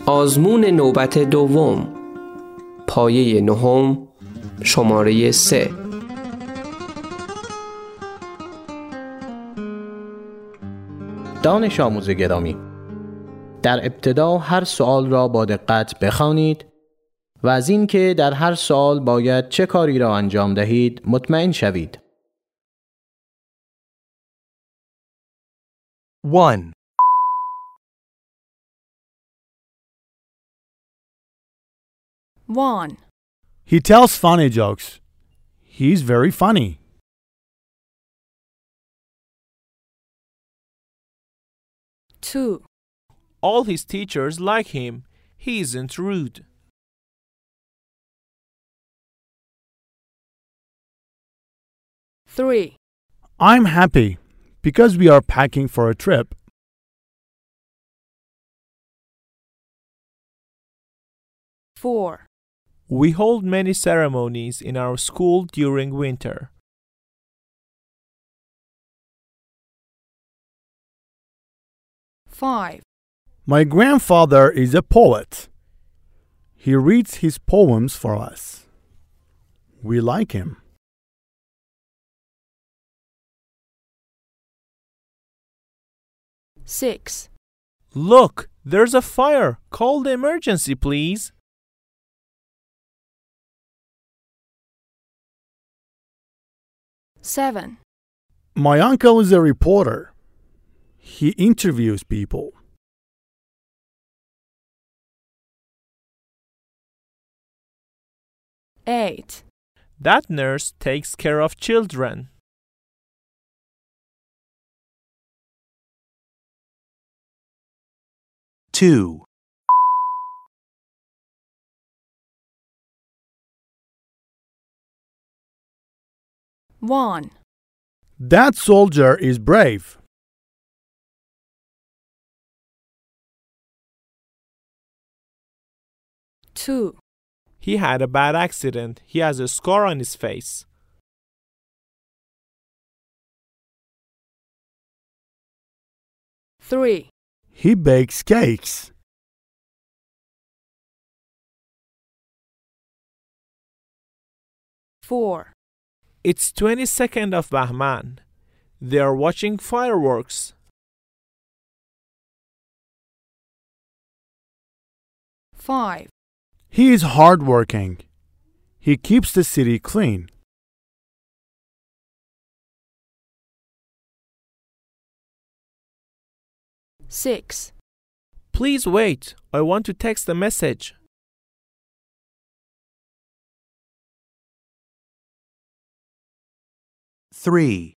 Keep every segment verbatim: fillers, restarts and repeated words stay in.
آزمون نوبت دوم، پایه نهم، شماره سه. دانش آموز گرامی، در ابتدا هر سوال را با دقت بخوانید و از این که در هر سوال باید چه کاری را انجام دهید مطمئن شوید. one. One. He tells funny jokes. He's very funny. Two. All his teachers like him. He isn't rude. Three. I'm happy because we are packing for a trip. Four. We hold many ceremonies in our school during winter. Five. My grandfather is a poet. He reads his poems for us. We like him. Six. Look, there's a fire. Call the emergency, please. Seven. My uncle is a reporter. He interviews people. Eight. That nurse takes care of children. two. One. That soldier is brave. Two. He had a bad accident. He has a scar on his face. Three. He bakes cakes. Four. It's twenty-second of Bahman. They are watching fireworks. Five. He is hardworking. He keeps the city clean. Six. Please wait. I want to text a message. three.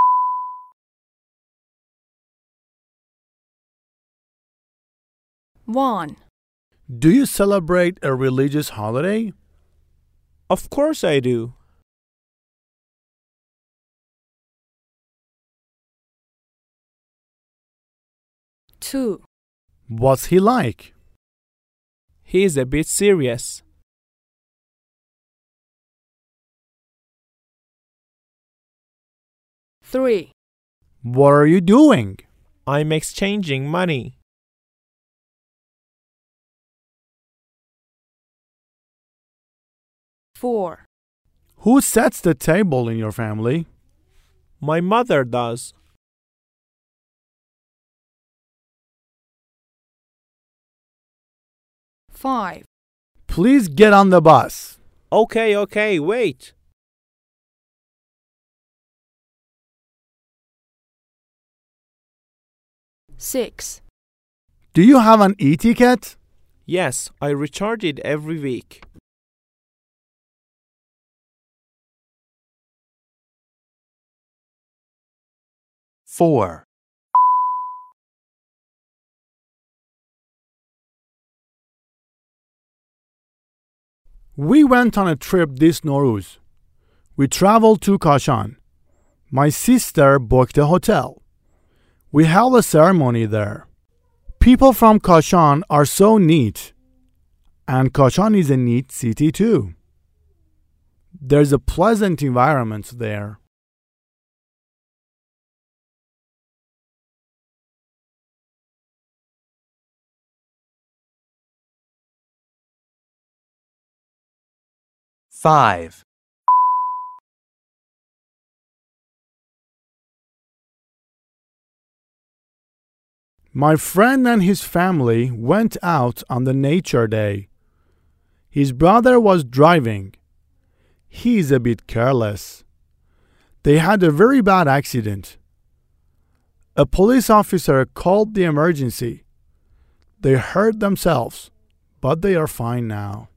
One. Do you celebrate a religious holiday? Of course I do. Two. What's he like? He is a bit serious. Three. What are you doing? I'm exchanging money. Four. Who sets the table in your family? My mother does. Five. Please get on the bus. Okay, okay, wait. Six. Do you have an e-ticket? Yes, I recharge it every week. four. We went on a trip this Nowruz. We traveled to Kashan. My sister booked a hotel. We held a ceremony there. People from Kashan are so neat. And Kashan is a neat city too. There's a pleasant environment there. Five. My friend and his family went out on the nature day. His brother was driving. He is a bit careless. They had a very bad accident. A police officer called the emergency. They hurt themselves, but they are fine now.